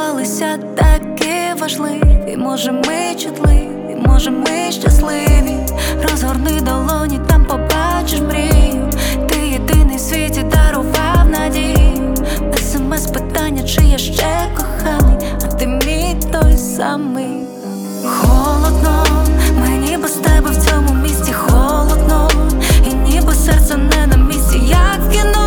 здавалися такі важливі. Може ми чутливі, може ми щасливі. Розгорни долоні, там побачиш мрію. Ти єдиний в світі дарував надію. СМС питання, чи я ще коханий, а ти мій той самий. Холодно, мені без тебе в цьому місті холодно. І ніби серце не на місці, як в кіно.